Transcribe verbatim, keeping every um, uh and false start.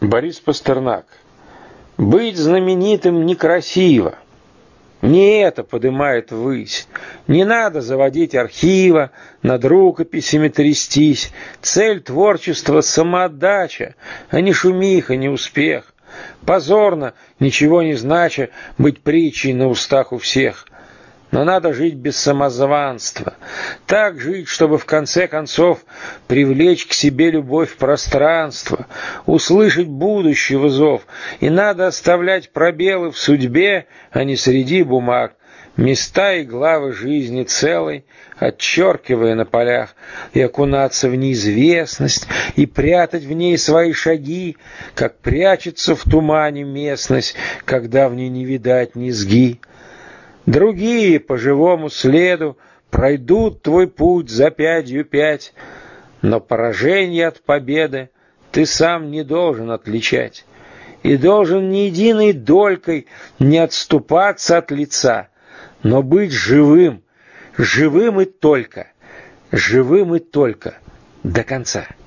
Борис Пастернак. Быть знаменитым некрасиво. Не это подымает ввысь. Не надо заводить архива, над рукописями трястись. Цель творчества — самоотдача, а не шумиха, не успех. Позорно, ничего не знача, быть притчей на устах у всех. Но надо жить без самозванства. Так жить, чтобы в конце концов привлечь к себе любовь пространства, услышать будущего зов. И надо оставлять пробелы в судьбе, а не среди бумаг, места и главы жизни целой, отчеркивая на полях, и окунаться в неизвестность, и прятать в ней свои шаги, как прячется в тумане местность, когда в ней не видать низги. Другие по живому следу пройдут твой путь за пятью пять, но поражение от победы ты сам не должен отличать, и должен ни единой долькой не отступаться от лица, но быть живым, живым и только, живым и только до конца.